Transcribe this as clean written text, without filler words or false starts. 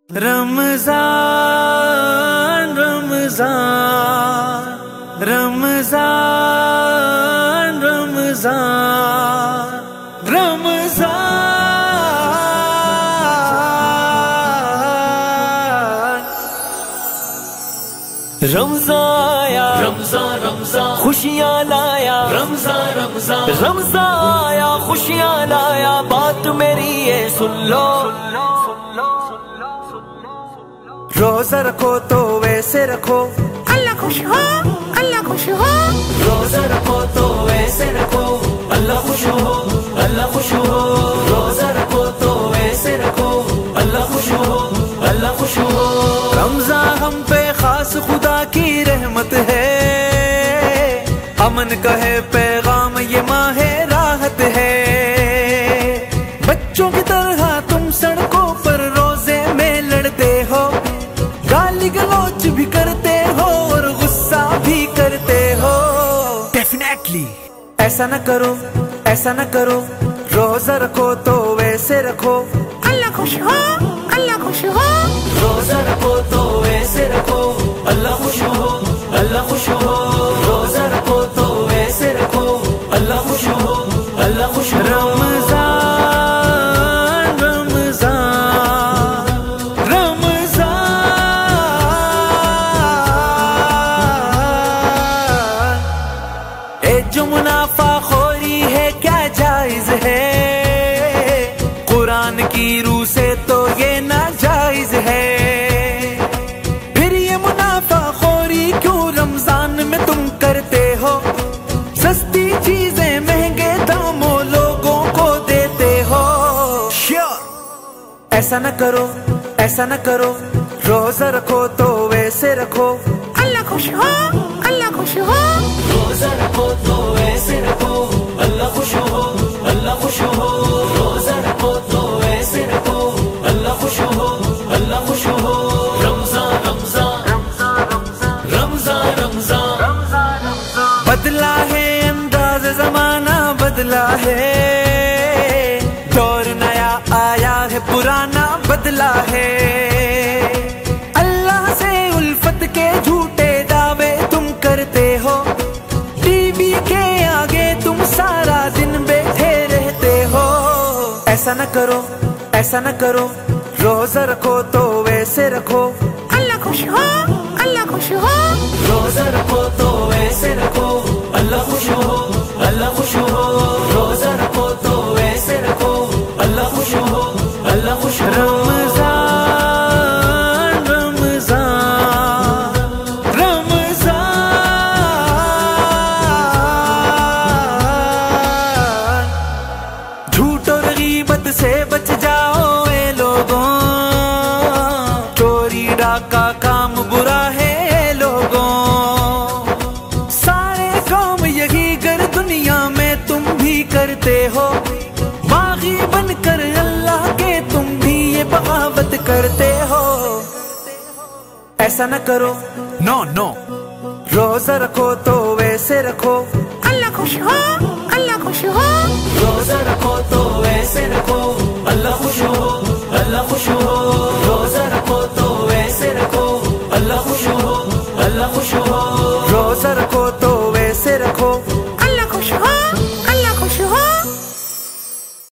رمضان رمضان رمضان رمضان رمضان رمضان آیا رمضان رمضان خوشیاں لایا رمضان رمضان رمضان آیا خوشیاں لایا بات میری یہ سن لو روزہ رکھو تو ویسے رکھو اللہ خوش ہو اللہ خوش ہو روزہ رکھو تو ویسے رکھو اللہ خوش ہو اللہ خوش ہو روزہ رکھو تو ویسے رکھو اللہ خوش ہو اللہ خوش ہو رمضان ہم پہ خاص خدا کی رحمت ہے امن کا ہے پیغام یہ ماہ راحت ہے بچوں کی طرح تم سڑکوں پر روزے میں لڑتے ہو گالی گلوچ بھی کرتے ہو اور غصہ بھی کرتے ہو ڈیفینیٹلی ایسا نہ کرو ایسا نہ کرو روزہ رکھو تو ویسے رکھو اللہ خوش ہو اللہ خوش ہو روزہ رکھو تو ویسے رکھو اللہ خوش ہو اللہ خوش ہو روزہ رکھو تو ویسے رکھو اللہ خوش ہو اللہ خوش ہو رمضان رمضان رمضان اے جو منافع خوری ہے کیا جائز ہے قرآن کی روح سے تو یہ ناجائز ہے پھر یہ منافع خوری کیوں رمضان میں تم کرتے ہو سستی چیزیں مہنگے داموں لوگوں کو دیتے ہو ایسا نہ کرو ایسا نہ کرو روزہ رکھو تو ویسے رکھو اللہ خوش ہو اللہ خوش ہو روزہ رکھو تو ویسے رکھو اللہ خوش ہو اللہ خوش ہو روزہ رکھو تو ویسے رکھو اللہ خوش ہو اللہ خوش ہو رمضان رمضان رمضان رمضان بدلا ہے انداز زمانہ بدلا ہے دور نیا آیا ہے پرانا بدلا ہے اللہ سے الفت کے جھوٹے دعوے تم کرتے ہو ٹی وی کے آگے تم سارا دن بیٹھے رہتے ہو ایسا نہ کرو ایسا نہ کرو روزہ رکھو تو ویسے رکھو اللہ خوش ہو اللہ خوش ہو روزہ رکھو تو ویسے رکھو اللہ خوش ہو اللہ خوش ہو روزہ رکھو تو ویسے رکھو اللہ خوش ہو اللہ خوش ہو رمضان رمضان رمضان جھوٹ اور غیبت سے بچ جاؤ اے لوگوں چوری ڈاکہ کام برا ہے اے لوگوں سارے کام یہی گر دنیا میں تم بھی کرتے ہو باغی بن کر اللہ کے تم بھی یہ بغاوت کرتے ہو ایسا نہ کرو نو نو روزہ رکھو تو ویسے رکھو اللہ خوش ہو اللہ خوش ہو روزہ رکھو تو ویسے رکھو